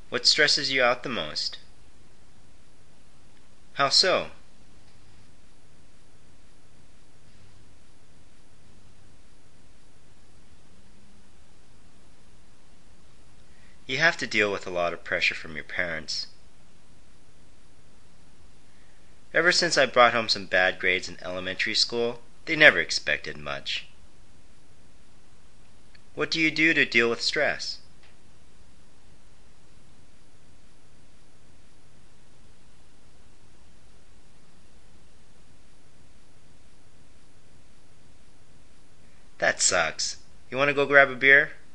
What stresses you out the most? How so? You have to deal with a lot of pressure from your parents. Ever since I brought home some bad grades in elementary school, they never expected much. What do you do to deal with stress? That sucks. You want to go grab a beer?